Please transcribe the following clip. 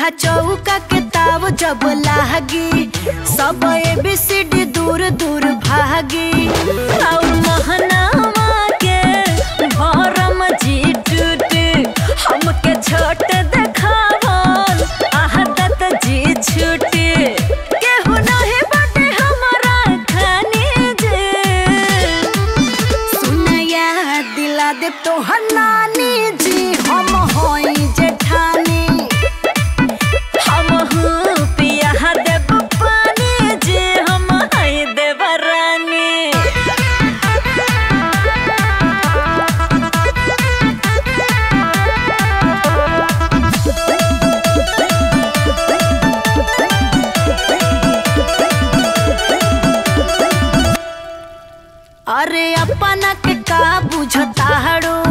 चूल्हा चौका के ताव जब लागी सब ABCD दूर दूर भागी। और महनामा के भरम जी टूट हमके छोट देखावल आहदत जी छूट केहू नहीं बाटे हमारा खानी जे सुनया दिला दे तो नानी जी हम होई जेठानी हम हूँ पिया देव पानी जी हम हई देव रानी। अरे अपना के का बुझता हड़ो